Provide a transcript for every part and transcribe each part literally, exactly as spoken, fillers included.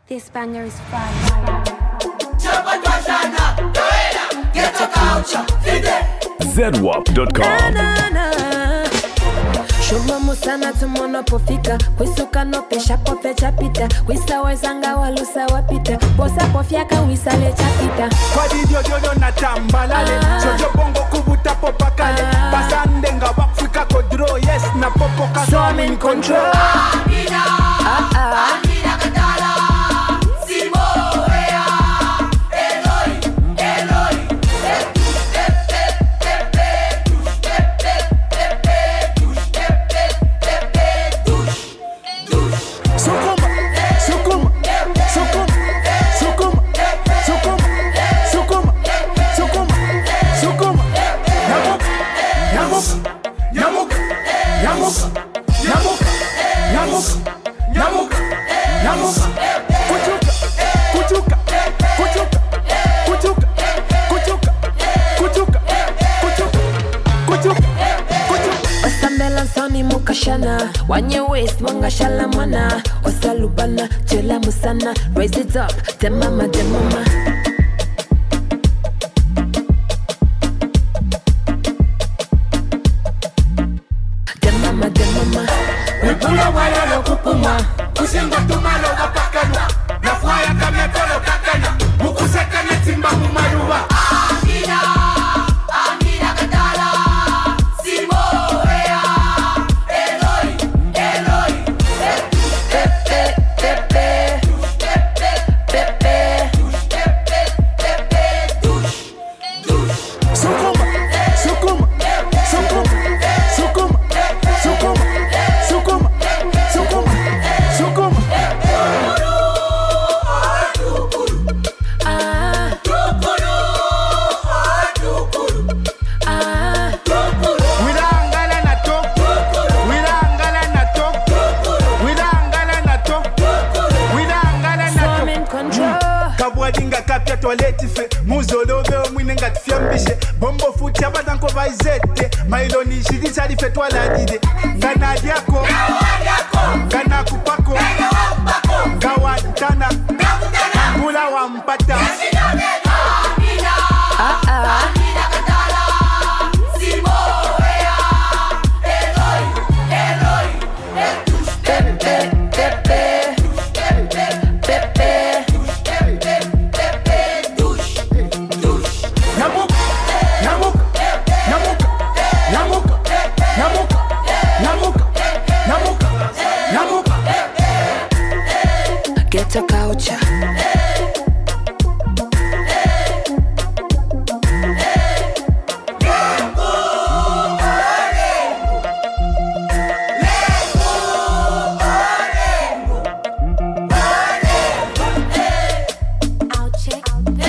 This banger is fire. zedwap dot com. Shuma musana tumono pofika Kwisuka no pesha pofe chapita Kwisa wezanga walusa wapita Bosa pofiaka wisale chapita Kwa didio diodo na tambalale ah. Jojo bongo kubuta popakale ah. Basandenga wafrika kodro yes na popo kaso So I'm in control Amina ah, ah. Amina katala Simo ea Eloi Eloi Wanye waist, wanga shalamana Osalubana, chela musana Raise it up, demama, demama Demama, demama Wipula waya lo kupuma Kusinga tumalo wapakana Na fwaya kame polo kakana Mukuseka netimba mumaruwa Amina Amina katala Simo ea Eloi Eloi Pepe, pepe Pepe Sukuma, sukuma, sukuma, sukuma, sukuma, sukuma, sukuma, sukuma. Ah, ah Wirangala na to, wirangala na to, wirangala na to, wirangala So na I'm to. in control Kabwadinga kapya toilette fe muzolobe omwine nga tufyambishe bombo futi abadanko baizete mailoni shidisa life twaladide nganadyako nganakupako ngawantana ngula wampata Ah, ah Pepe, pepe Pepe Namuka, namuka, namuka, namuka, namuka, namuka, namuka, namuka. Get a culture I'll check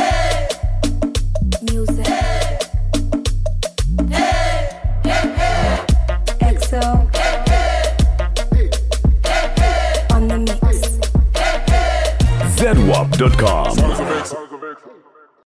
music. X O on the mix. zedwap dot com.